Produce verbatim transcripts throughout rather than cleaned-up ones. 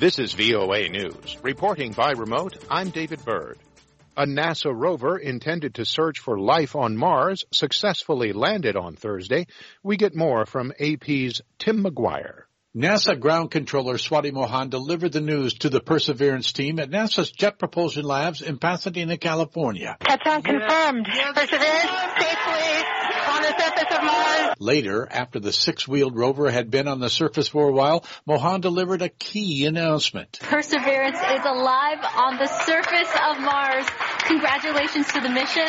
This is V O A News. Reporting by remote, I'm David Byrd. A NASA rover intended to search for life on Mars successfully landed on Thursday. We get more from A P's Tim McGuire. NASA ground controller Swati Mohan delivered the news to the Perseverance team at NASA's Jet Propulsion Labs in Pasadena, California. Touchdown confirmed. Yes. Perseverance safely on the surface of Mars. Later, after the six-wheeled rover had been on the surface for a while, Mohan delivered a key announcement. Perseverance is alive on the surface of Mars. Congratulations to the mission.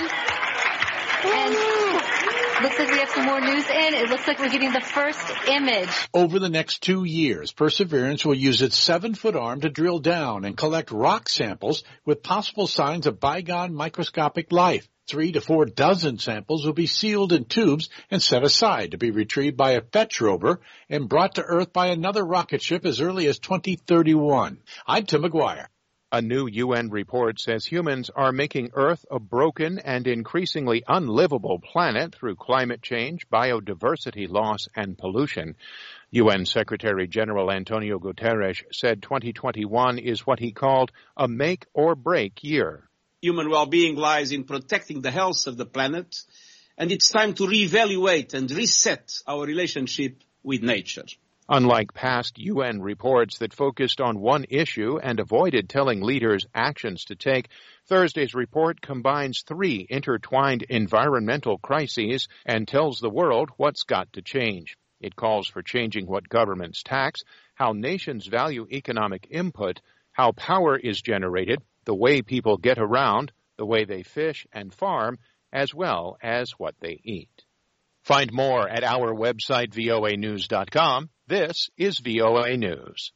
And looks like we have some more news in. It looks like we're getting the first image. Over the next two years, Perseverance will use its seven-foot arm to drill down and collect rock samples with possible signs of bygone microscopic life. Three to four dozen samples will be sealed in tubes and set aside to be retrieved by a fetch rover and brought to Earth by another rocket ship as early as twenty thirty-one. I'm Tim McGuire. A new U N report says humans are making Earth a broken and increasingly unlivable planet through climate change, biodiversity loss, and pollution. U N Secretary General Antonio Guterres said twenty twenty-one is what he called a make or break year. Human well-being lies in protecting the health of the planet, and it's time to reevaluate and reset our relationship with nature. Unlike past U N reports that focused on one issue and avoided telling leaders actions to take, Thursday's report combines three intertwined environmental crises and tells the world what's got to change. It calls for changing what governments tax, how nations value economic input, how power is generated, the way people get around, the way they fish and farm, as well as what they eat. Find more at our website, V O A news dot com. This is V O A News.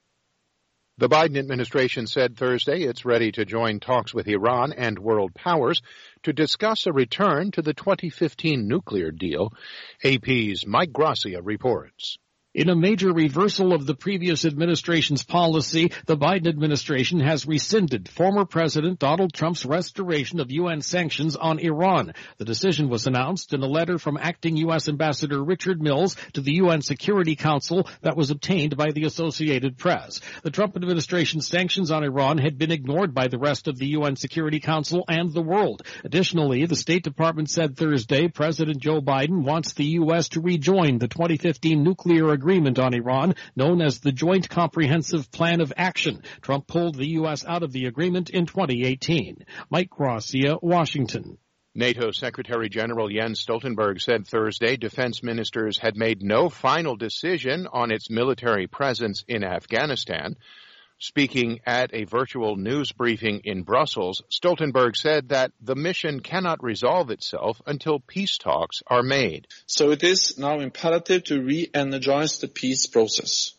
The Biden administration said Thursday it's ready to join talks with Iran and world powers to discuss a return to the twenty fifteen nuclear deal. A P's Mike Gracia reports. In a major reversal of the previous administration's policy, the Biden administration has rescinded former President Donald Trump's restoration of U N sanctions on Iran. The decision was announced in a letter from acting U S Ambassador Richard Mills to the U N Security Council that was obtained by the Associated Press. The Trump administration's sanctions on Iran had been ignored by the rest of the U N Security Council and the world. Additionally, the State Department said Thursday President Joe Biden wants the U S to rejoin the twenty fifteen nuclear agreement agreement on Iran, known as the Joint Comprehensive Plan of Action. Trump pulled the U S out of the agreement in twenty eighteen. Mike Gracia, Washington. NATO Secretary General Jens Stoltenberg said Thursday defense ministers had made no final decision on its military presence in Afghanistan. Speaking at a virtual news briefing in Brussels, Stoltenberg said that the mission cannot resolve itself until peace talks are made. So it is now imperative to re-energize the peace process.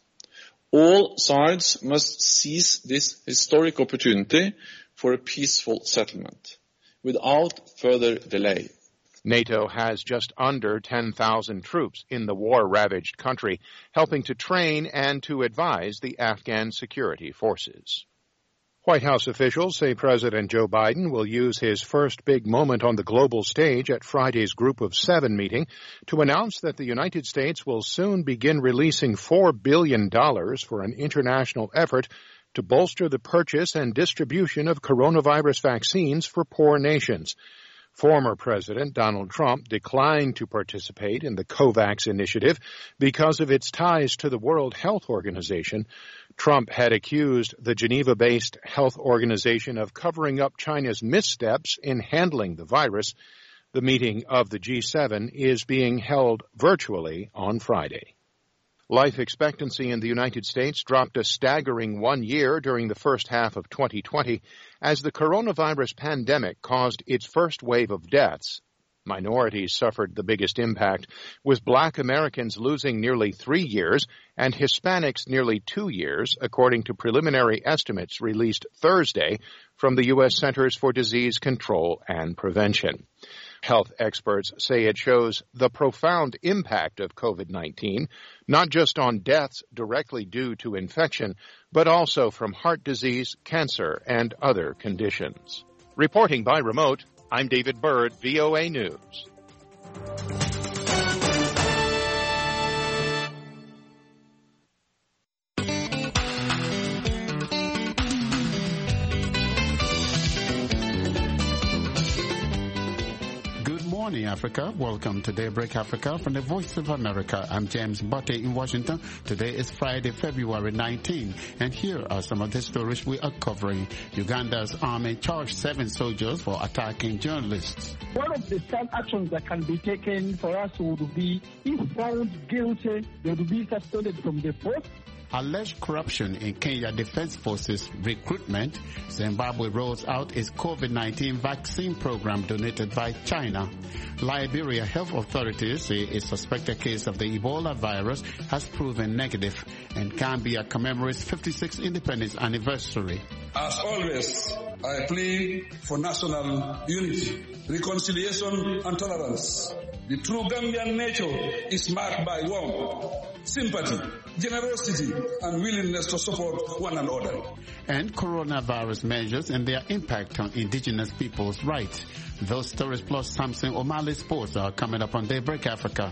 All sides must seize this historic opportunity for a peaceful settlement without further delay. NATO has just under ten thousand troops in the war-ravaged country, helping to train and to advise the Afghan security forces. White House officials say President Joe Biden will use his first big moment on the global stage at Friday's Group of Seven meeting to announce that the United States will soon begin releasing four billion dollars for an international effort to bolster the purchase and distribution of coronavirus vaccines for poor nations. Former President Donald Trump declined to participate in the COVAX initiative because of its ties to the World Health Organization. Trump had accused the Geneva-based health organization of covering up China's missteps in handling the virus. The meeting of the G seven is being held virtually on Friday. Life expectancy in the United States dropped a staggering one year during the first half of twenty twenty as the coronavirus pandemic caused its first wave of deaths. Minorities suffered the biggest impact, with Black Americans losing nearly three years and Hispanics nearly two years, according to preliminary estimates released Thursday from the U S Centers for Disease Control and Prevention. Health experts say it shows the profound impact of COVID nineteen, not just on deaths directly due to infection, but also from heart disease, cancer, and other conditions. Reporting by remote, I'm David Byrd, V O A News. morning, Africa. Welcome to Daybreak Africa from the Voice of America. I'm James Botte in Washington. Today is Friday, February nineteenth, and here are some of the stories we are covering. Uganda's army charged seven soldiers for attacking journalists. One of the some actions that can be taken for us would be, if found guilty, they would be suspended from the force. Alleged corruption in Kenya Defense Forces recruitment. Zimbabwe rolls out its COVID nineteen vaccine program donated by China. Liberia health authorities say a suspected case of the Ebola virus has proven negative. And Gambia commemorates fifty-sixth independence anniversary. As always, I plead for national unity, reconciliation and tolerance. The true Gambian nature is marked by warmth, sympathy, generosity, and willingness to support one another. And coronavirus measures and their impact on indigenous people's rights. Those stories plus Samson O'Malley Sports are coming up on Daybreak Africa.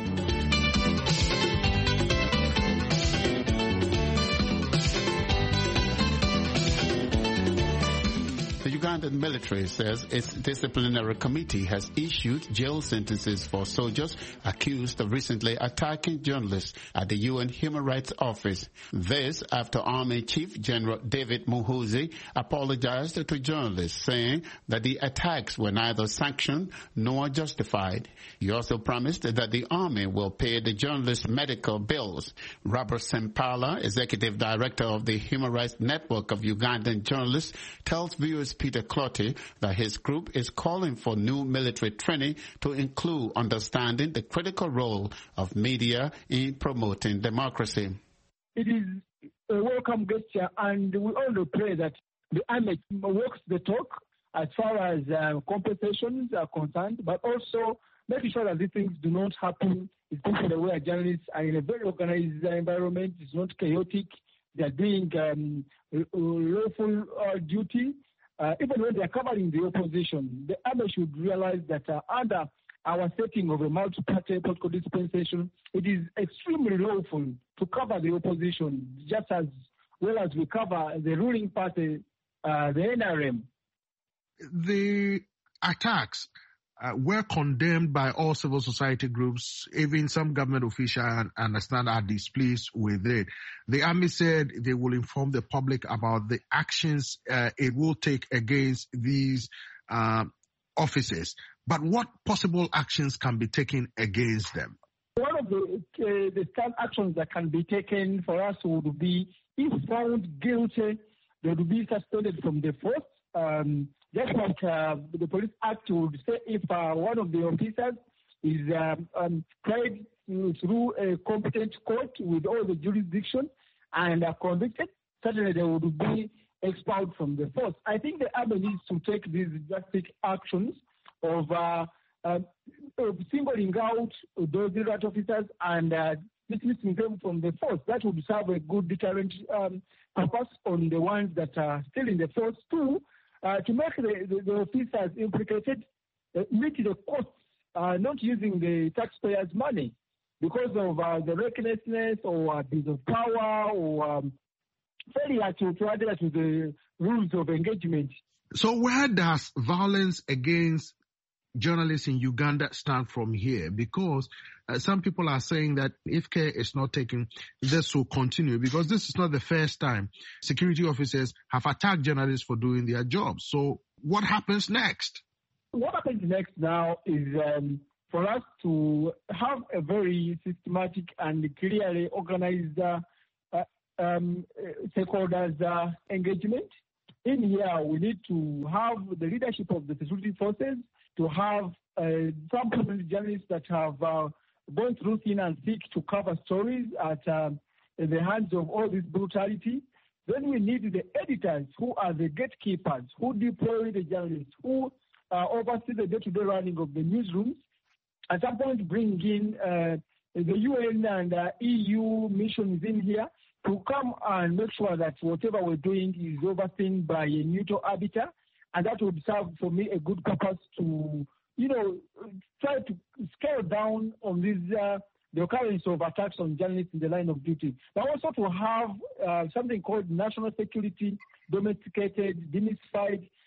The Ugandan military says its disciplinary committee has issued jail sentences for soldiers accused of recently attacking journalists at the U N Human Rights Office. This after Army Chief General David Muhoozi apologized to journalists, saying that the attacks were neither sanctioned nor justified. He also promised that the Army will pay the journalists' medical bills. Robert Sempala, Executive Director of the Human Rights Network of Ugandan Journalists, tells viewers Peter Clotty that his group is calling for new military training to include understanding the critical role of media in promoting democracy. It is a welcome gesture, and we only pray that the army walks the talk as far as uh, compensations are concerned, but also making sure that these things do not happen, especially where journalists are in a very organized environment. It's not chaotic. They are doing um, lawful uh, duty. Uh, even when they are covering the opposition, the army should realize that uh, under our setting of a multi-party political dispensation, it is extremely lawful to cover the opposition just as well as we cover the ruling party, uh, the N R M. The attacks uh, were condemned by all civil society groups. Even some government officials, I understand, are displeased with it. The army said they will inform the public about the actions uh, it will take against these uh, officers. But what possible actions can be taken against them? One of the, uh, the stand actions that can be taken for us would be, if found guilty, they would be suspended from the force. Um, just like uh, the Police Act would say, if uh, one of the officers is um, um, tried through a competent court with all the jurisdiction and are convicted, certainly they would be expelled from the force. I think the army needs to take these drastic actions of, uh, uh, of singling out those right officers and uh, dismissing them from the force. That would serve a good deterrent um, purpose on the ones that are still in the force too, uh, to make the, the, the officers implicated uh, meet the costs, uh, not using the taxpayers' money because of uh, the recklessness or abuse of power or um, failure to, to adhere to the rules of engagement. So where does violence against journalists in Uganda stand from here? Because uh, some people are saying that if care is not taken, this will continue, because this is not the first time security officers have attacked journalists for doing their jobs. So what happens next? What happens next now is um, for us to have a very systematic and clearly organized uh, uh, um, stakeholders uh, engagement. In here, we need to have the leadership of the security forces, to have uh, some journalists that have uh, gone through thin and thick to cover stories at uh, in the hands of all this brutality. Then we need the editors who are the gatekeepers, who deploy the journalists, who uh, oversee the day-to-day running of the newsrooms. At some point, bring in uh, the U N and uh, E U missions in here to come and make sure that whatever we're doing is overseen by a neutral arbiter. And that would serve for me a good purpose to, you know, try to scale down on this, uh, the occurrence of attacks on journalists in the line of duty. But also to have uh, something called national security, domesticated, demystified,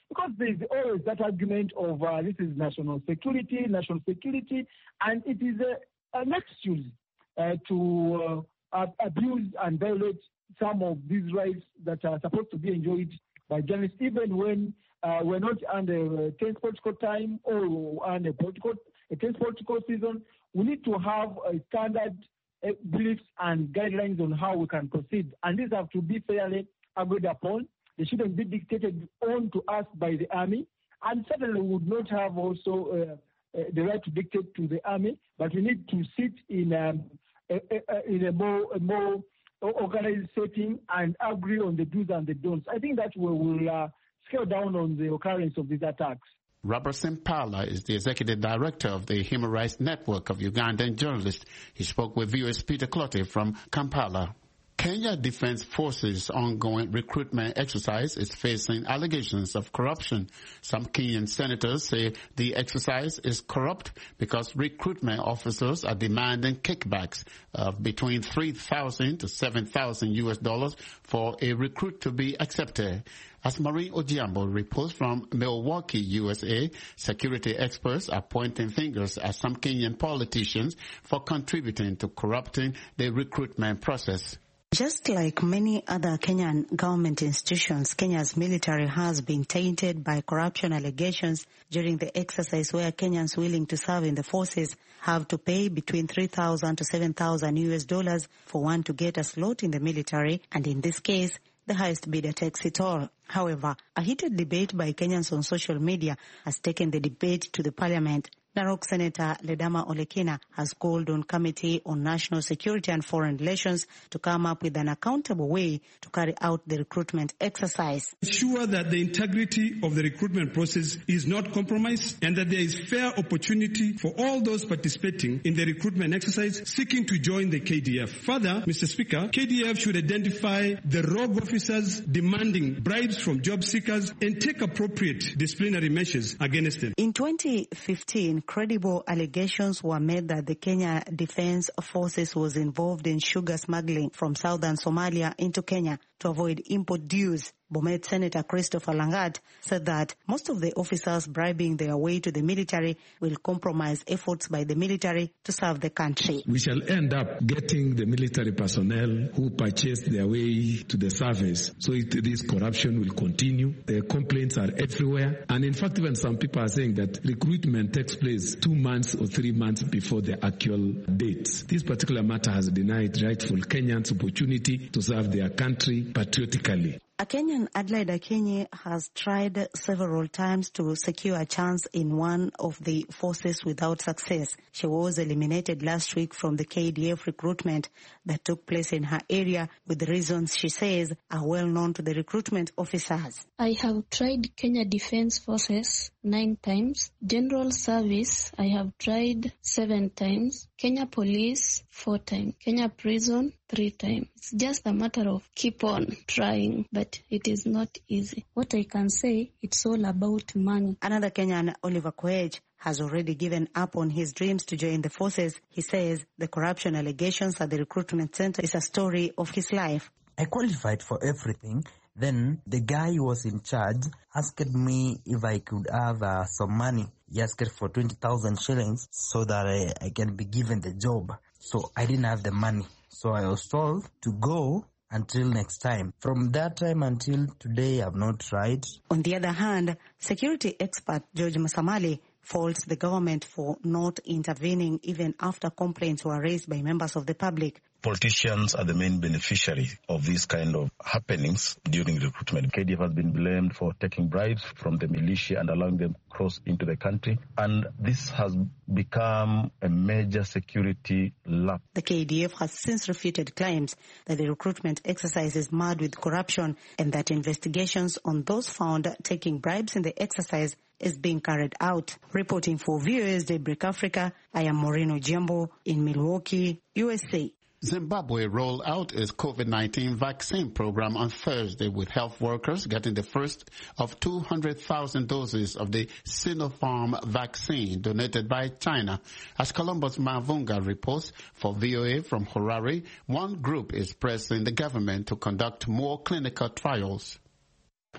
because there's always that argument of uh, this is national security, national security, and it is a, an excuse uh, to uh, abuse and violate some of these rights that are supposed to be enjoyed by journalists, even when uh, we're not under a tense political time or under a political, a tense political season. We need to have a standard uh, beliefs and guidelines on how we can proceed, and these have to be fairly agreed upon. They shouldn't be dictated on to us by the army, and certainly we would not have also uh, uh, the right to dictate to the army, but we need to sit in, um, a, a, in a more, a more organized setting and agree on the do's and the don'ts. I think that we will uh, scale down on the occurrence of these attacks. Robert Simpala is the executive director of the Human Rights Network of Ugandan journalists. He spoke with V O A's Peter Clottey from Kampala. Kenya Defense Forces' ongoing recruitment exercise is facing allegations of corruption. Some Kenyan senators say the exercise is corrupt because recruitment officers are demanding kickbacks of between three thousand to seven thousand U S dollars for a recruit to be accepted. As Maureen Ojiambo reports from Milwaukee, U S A, security experts are pointing fingers at some Kenyan politicians for contributing to corrupting the recruitment process. Just like many other Kenyan government institutions, Kenya's military has been tainted by corruption allegations during the exercise, where Kenyans willing to serve in the forces have to pay between three thousand to seven thousand U S dollars for one to get a slot in the military, and in this case, the highest bidder takes it all. However, a heated debate by Kenyans on social media has taken the debate to the parliament. Narok Senator Ledama Olekina has called on Committee on National Security and Foreign Relations to come up with an accountable way to carry out the recruitment exercise. Ensure that the integrity of the recruitment process is not compromised and that there is fair opportunity for all those participating in the recruitment exercise seeking to join the K D F. Further, Mister Speaker, K D F should identify the rogue officers demanding bribes from job seekers and take appropriate disciplinary measures against them. In twenty fifteen, credible allegations were made that the Kenya Defense Forces was involved in sugar smuggling from southern Somalia into Kenya to avoid import dues. Bomet Senator Christopher Langat said that most of the officers bribing their way to the military will compromise efforts by the military to serve the country. We shall end up getting the military personnel who purchase their way to the service. So it, this corruption will continue. The complaints are everywhere. And in fact, even some people are saying that recruitment takes place two months or three months before the actual dates. This particular matter has denied rightful Kenyans opportunity to serve their country patriotically. A Kenyan, Adelaide Akinyi, has tried several times to secure a chance in one of the forces without success. She was eliminated last week from the K D F recruitment that took place in her area with the reasons she says are well known to the recruitment officers. I have tried Kenya Defense Forces nine times. General Service, I have tried seven times. Kenya Police, four times. Kenya Prison, three times. It's just a matter of keep on trying, but it is not easy. What I can say, it's all about money. Another Kenyan, Oliver Koech, has already given up on his dreams to join the forces. He says the corruption allegations at the recruitment center is a story of his life. I qualified for everything. Then the guy who was in charge asked me if I could have uh, some money. He asked for twenty thousand shillings so that I, I can be given the job. So I didn't have the money. So I was told to go until next time. From that time until today, I've not tried. On the other hand, security expert George Masamali faults the government for not intervening even after complaints were raised by members of the public. Politicians are the main beneficiary of these kind of happenings during recruitment. K D F has been blamed for taking bribes from the militia and allowing them to cross into the country. And this has become a major security lapse. The K D F has since refuted claims that the recruitment exercise is marred with corruption and that investigations on those found taking bribes in the exercise is being carried out. Reporting for V O A's Daybreak Africa, I am Maureen Ojiambo in Milwaukee, U S A. Zimbabwe rolled out its COVID nineteen vaccine program on Thursday, with health workers getting the first of two hundred thousand doses of the Sinopharm vaccine donated by China. As Columbus Mavunga reports for V O A from Harare, one group is pressing the government to conduct more clinical trials.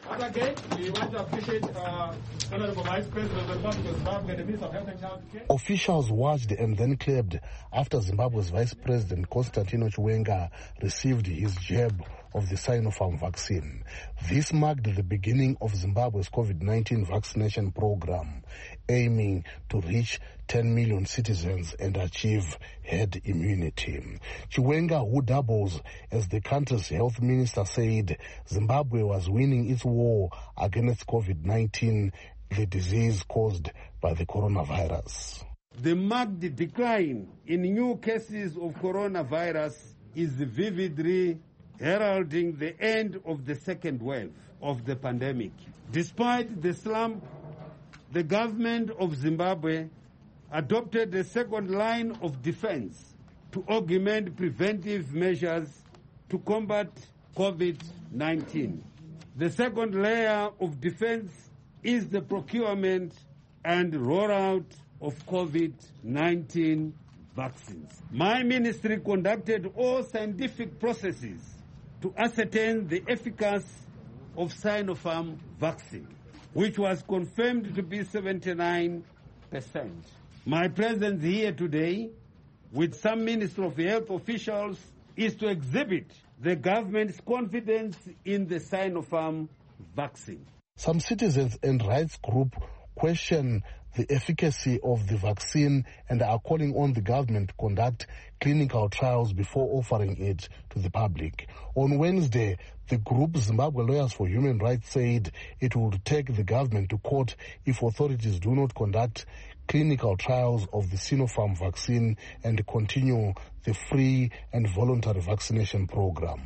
Once again, we want to appreciate uh, Honorable Vice President of the Republic of Zimbabwe and the Minister of Health and Child Care. Officials watched and then clapped after Zimbabwe's Vice President Constantino Chiwenga received his jab of the Sinopharm vaccine. This marked the beginning of Zimbabwe's COVID nineteen vaccination program, aiming to reach ten million citizens and achieve herd immunity. Chiwenga, who doubles as the country's health minister, said Zimbabwe was winning its war against COVID nineteen, the disease caused by the coronavirus. The marked decline in new cases of coronavirus is vividly heralding the end of the second wave of the pandemic. Despite the slump, the government of Zimbabwe adopted a second line of defense to augment preventive measures to combat COVID nineteen. The second layer of defense is the procurement and rollout of COVID nineteen vaccines. My ministry conducted all scientific processes to ascertain the efficacy of Sinopharm vaccine, which was confirmed to be seventy-nine percent. My presence here today with some Minister of Health officials is to exhibit the government's confidence in the Sinopharm vaccine. Some citizens and rights groups question the efficacy of the vaccine and are calling on the government to conduct clinical trials before offering it to the public. On Wednesday, the group Zimbabwe Lawyers for Human Rights said it would take the government to court if authorities do not conduct clinical trials of the Sinopharm vaccine and continue the free and voluntary vaccination program.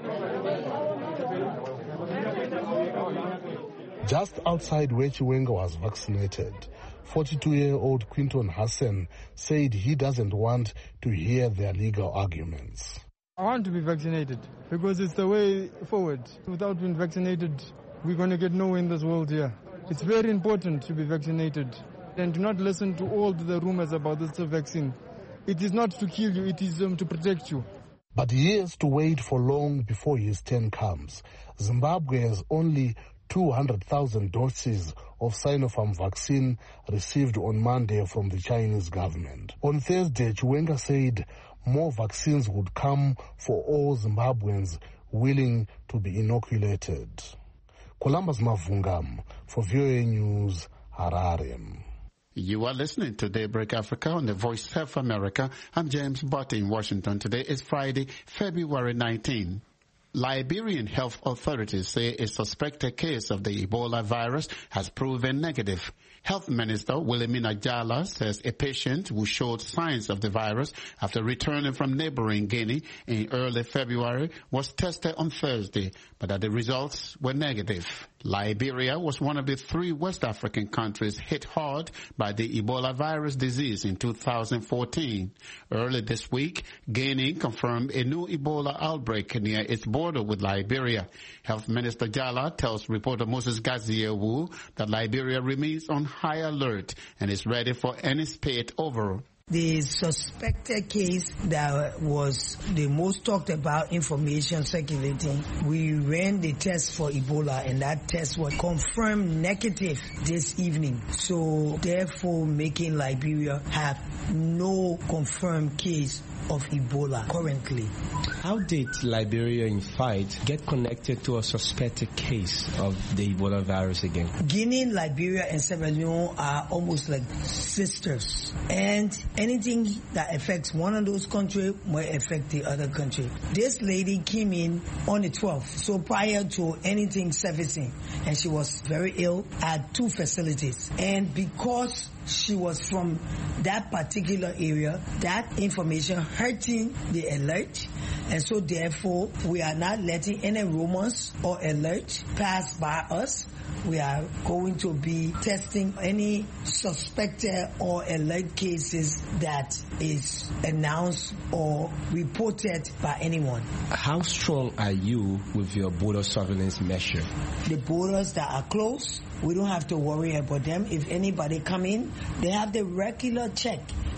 Just outside where Chiwenga was vaccinated, forty-two-year-old Quinton Hassan said he doesn't want to hear their legal arguments. I want to be vaccinated because it's the way forward. Without being vaccinated, we're going to get nowhere in this world here. It's very important to be vaccinated and do not listen to all the rumors about this vaccine. It is not to kill you, it is um, to protect you. But he has to wait for long before his turn comes. Zimbabwe has only two hundred thousand doses of Sinopharm vaccine received on Monday from the Chinese government. On Thursday, Chiwenga said more vaccines would come for all Zimbabweans willing to be inoculated. Columbus Mavungam for V O A News, Harare. You are listening to Daybreak Africa on the Voice of America. I'm James Butt in Washington. Today is Friday, February nineteenth. Liberian health authorities say a suspected case of the Ebola virus has proven negative. Health Minister Wilhelmina Jala says a patient who showed signs of the virus after returning from neighboring Guinea in early February was tested on Thursday, but that the results were negative. Liberia was one of the three West African countries hit hard by the Ebola virus disease in two thousand fourteen. Early this week, Guinea confirmed a new Ebola outbreak near its border with Liberia. Health Minister Jala tells reporter Moses Gaziewu that Liberia remains on high alert and is ready for any spate over. The suspected case that was the most talked about information circulating, we ran the test for Ebola and that test was confirmed negative this evening. So therefore making Liberia have no confirmed case of Ebola currently. How did Liberia in fact get connected to a suspected case of the Ebola virus again? Guinea, Liberia and Sierra Leone are almost like sisters, and anything that affects one of those countries might affect the other country. This lady came in on the twelfth, so prior to anything surfacing, and she was very ill at two facilities. And because she was from that particular area, that information hurting the alert, and so therefore we are not letting any rumors or alert pass by us. We are going to be testing any suspected or alert cases that is announced or reported by anyone. How strong are you with your border surveillance measure? The borders that are closed, we don't have to worry about them. If anybody come in, they have the regular check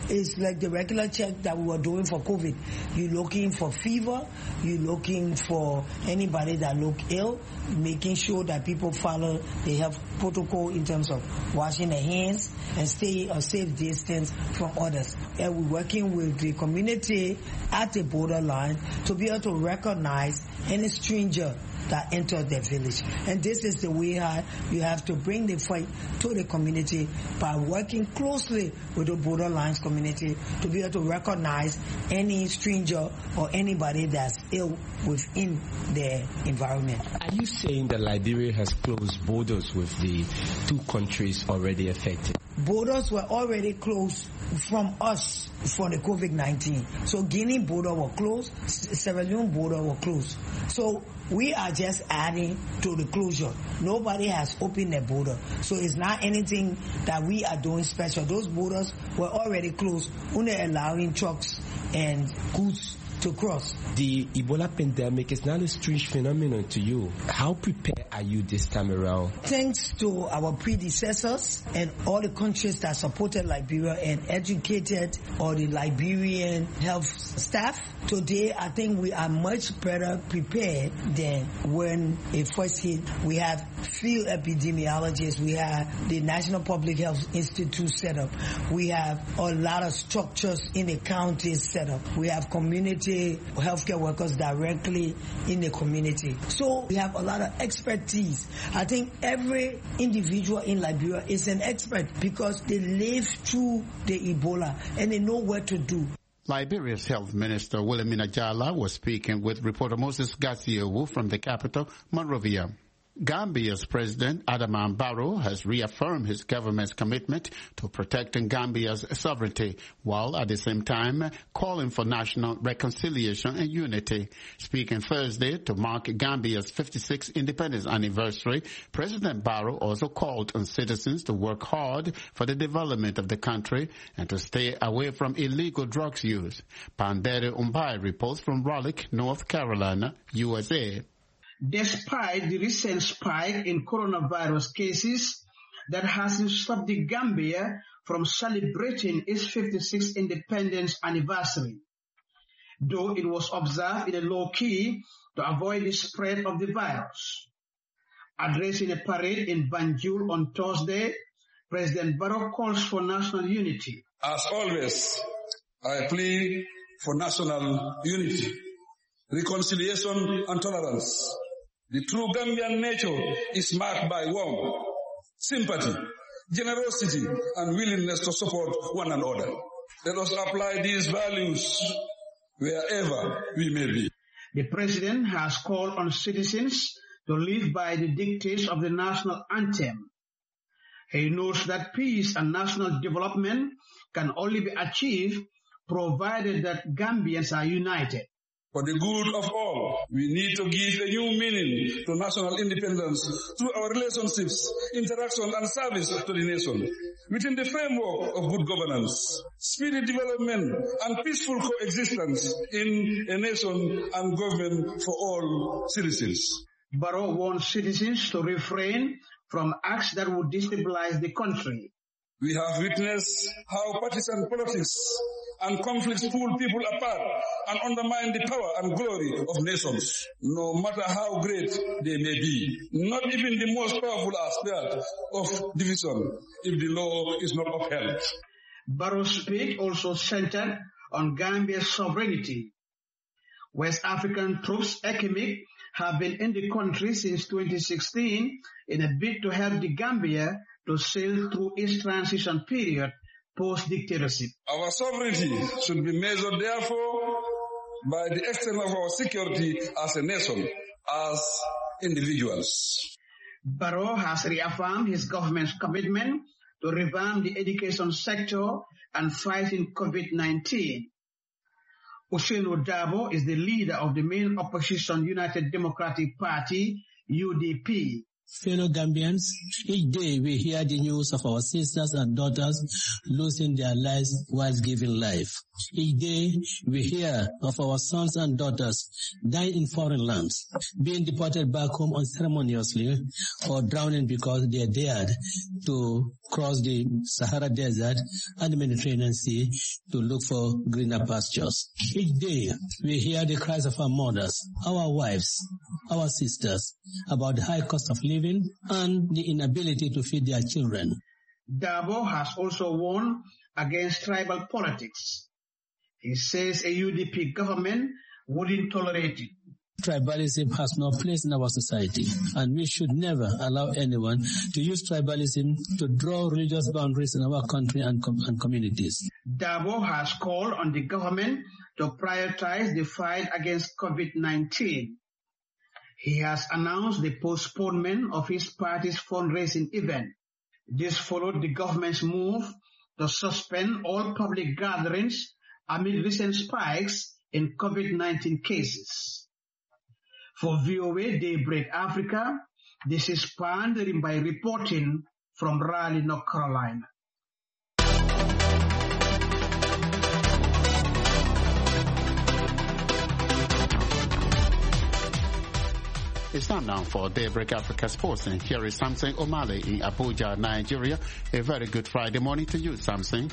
is like the regular check that we were doing for COVID. You're looking for fever, you're looking for anybody that look ill, making sure that people follow the health protocol in terms of washing their hands and stay a safe distance from others. And we're working with the community at the borderline to be able to recognize any stranger that entered their village. And this is the way how you have to bring the fight to the community by working closely with the borderlines community to be able to recognize any stranger or anybody that's ill within their environment. Are you saying that Liberia has closed borders with the two countries already affected? Borders were already closed from us for the COVID nineteen. So Guinea border were closed, Sierra Leone border were closed. So we are just adding to the closure. Nobody has opened their border. So it's not anything that we are doing special. Those borders were already closed, only allowing trucks and goods to cross. The Ebola pandemic is not a strange phenomenon to you. How prepared are you this time around? Thanks to our predecessors and all the countries that supported Liberia and educated all the Liberian health staff, today I think we are much better prepared than when it first hit. We have field epidemiologists, we have the National Public Health Institute set up, we have a lot of structures in the counties set up, we have community healthcare workers directly in the community. So we have a lot of expertise. I think every individual in Liberia is an expert because they live through the Ebola and they know what to do. Liberia's Health Minister Wilhelmina Jala was speaking with reporter Moses Gasiowu from the capital, Monrovia. Gambia's President Adama Barrow has reaffirmed his government's commitment to protecting Gambia's sovereignty, while at the same time calling for national reconciliation and unity. Speaking Thursday to mark Gambia's fifty-sixth independence anniversary, President Barrow also called on citizens to work hard for the development of the country and to stay away from illegal drugs use. Pandere Umbai reports from Raleigh, North Carolina, U S A. Despite the recent spike in coronavirus cases that hasn't stopped the Gambia from celebrating its fifty-sixth independence anniversary, though it was observed in a low key to avoid the spread of the virus. Addressing a parade in Banjul on Thursday, President Barrow calls for national unity. As always, I plead for national unity, reconciliation and tolerance. The true Gambian nature is marked by warmth, sympathy, generosity, and willingness to support one another. Let us apply these values wherever we may be. The President has called on citizens to live by the dictates of the national anthem. He knows that peace and national development can only be achieved provided that Gambians are united. For the good of all, we need to give a new meaning to national independence through our relationships, interaction, and service to the nation, within the framework of good governance, speedy development, and peaceful coexistence in a nation and government for all citizens. Barrow wants citizens to refrain from acts that would destabilize the country. We have witnessed how partisan politics and conflicts pull people apart and undermine the power and glory of nations, no matter how great they may be. Not even the most powerful are spared of division if the law is not upheld. Barrow's speech also centered on Gambia's sovereignty. West African troops, E C M I C, have been in the country since twenty sixteen in a bid to help the Gambia to sail through its transition period post-dictatorship. Our sovereignty should be measured, therefore, by the extent of our security as a nation, as individuals. Barrow has reaffirmed his government's commitment to revamp the education sector and fighting COVID nineteen. Ousainou Darboe is the leader of the main opposition United Democratic Party, U D P. Fellow Gambians, each day we hear the news of our sisters and daughters losing their lives while giving life. Each day we hear of our sons and daughters dying in foreign lands, being deported back home unceremoniously, or drowning because they dared to cross the Sahara Desert and the Mediterranean Sea to look for greener pastures. Each day we hear the cries of our mothers, our wives, our sisters about the high cost of living and the inability to feed their children. Dabo has also warned against tribal politics. He says a U D P government wouldn't tolerate it. Tribalism has no place in our society, and we should never allow anyone to use tribalism to draw religious boundaries in our country and, com- and communities. Dabo has called on the government to prioritize the fight against COVID nineteen. He has announced the postponement of his party's fundraising event. This followed the government's move to suspend all public gatherings amid recent spikes in COVID nineteen cases. For V O A Daybreak Africa, this is Pandering by reporting from Raleigh, North Carolina. It's time now for Daybreak Africa Sports, and here is Samson Omale in Abuja, Nigeria. A very good Friday morning to you, Samson.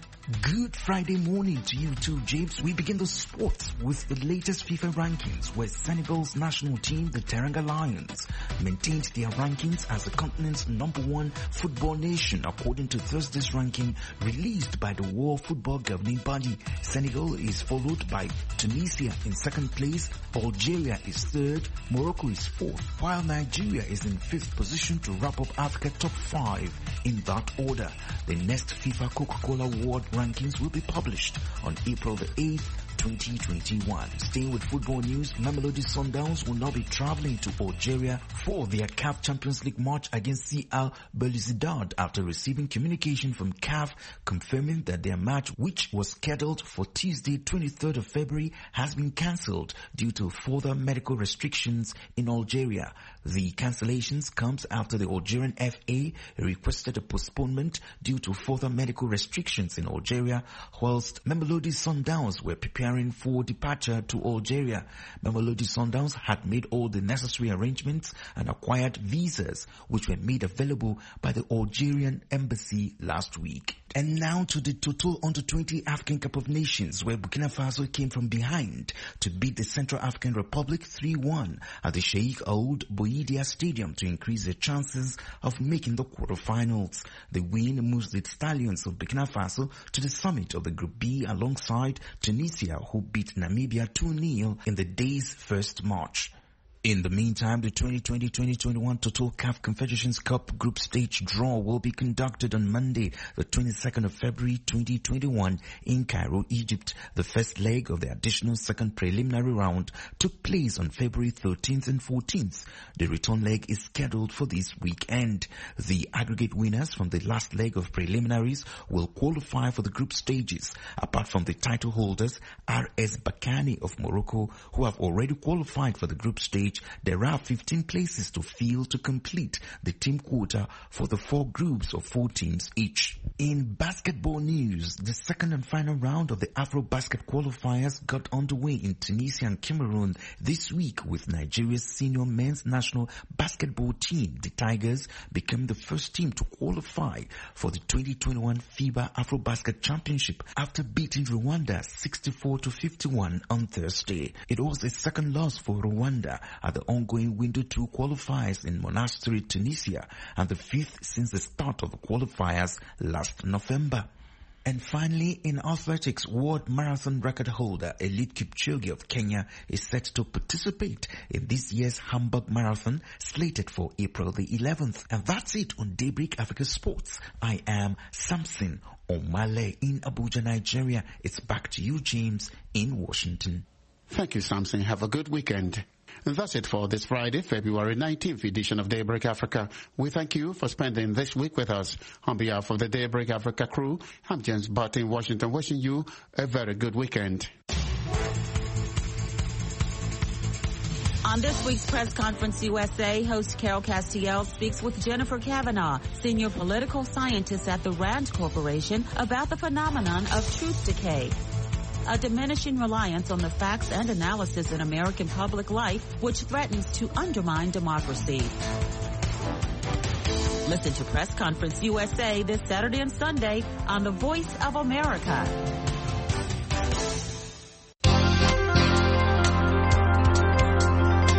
Good Friday morning to you too, James. We begin the sports with the latest FIFA rankings, where Senegal's national team, the Teranga Lions, maintained their rankings as the continent's number one football nation, according to Thursday's ranking released by the World Football Governing Body. Senegal is followed by Tunisia in second place, Algeria is third, Morocco is fourth, while Nigeria is in fifth position to wrap up Africa top five in that order. The next FIFA Coca-Cola World rankings will be published on April the eighth, twenty twenty-one. Staying with football news, Mamelodi Sundowns will now be traveling to Algeria for their C A F Champions League match against C L Belouizdad after receiving communication from C A F confirming that their match, which was scheduled for Tuesday twenty-third of February, has been cancelled due to further medical restrictions in Algeria. The cancellations comes after the Algerian F A requested a postponement due to further medical restrictions in Algeria, whilst Mamelodi Sundowns were preparing for departure to Algeria. Mamelodi Sundowns had made all the necessary arrangements and acquired visas, which were made available by the Algerian embassy last week. And now to the total under twenty African Cup of Nations, where Burkina Faso came from behind to beat the Central African Republic three one at the Sheikh Ould Boidia Stadium to increase their chances of making the quarterfinals. The win moves the Stallions of Burkina Faso to the summit of the Group B alongside Tunisia, who beat Namibia two nil in the day's first match. In the meantime, the twenty twenty twenty twenty-one Total C A F Confederations Cup group stage draw will be conducted on Monday, the twenty-second of February twenty twenty-one in Cairo, Egypt. The first leg of the additional second preliminary round took place on February thirteenth and fourteenth. The return leg is scheduled for this weekend. The aggregate winners from the last leg of preliminaries will qualify for the group stages, apart from the title holders R S Bakani of Morocco, who have already qualified for the group stage. There are fifteen places to fill to complete the team quota for the four groups of four teams each. In basketball news, the second and final round of the Afro-Basket qualifiers got underway in Tunisia and Cameroon this week, with Nigeria's senior men's national basketball team, the Tigers, became the first team to qualify for the twenty twenty-one FIBA Afro-Basket Championship after beating Rwanda sixty-four to fifty-one on Thursday. It was a second loss for Rwanda at the ongoing Window two qualifiers in Monastery, Tunisia, and the fifth since the start of the qualifiers last November. And finally, in athletics, world marathon record holder Eliud Kipchoge of Kenya is set to participate in this year's Hamburg Marathon, slated for April the eleventh. And that's it on Daybreak Africa Sports. I am Samson Omale in Abuja, Nigeria. It's back to you, James, in Washington. Thank you, Samson. Have a good weekend. And that's it for this Friday, February nineteenth edition of Daybreak Africa. We thank you for spending this week with us. On behalf of the Daybreak Africa crew, I'm James Butt in Washington, wishing you a very good weekend. On this week's Press Conference U S A, host Carol Castiel speaks with Jennifer Kavanaugh, senior political scientist at the RAND Corporation, about the phenomenon of truth decay, a diminishing reliance on the facts and analysis in American public life, which threatens to undermine democracy. Listen to Press Conference U S A this Saturday and Sunday on the Voice of America.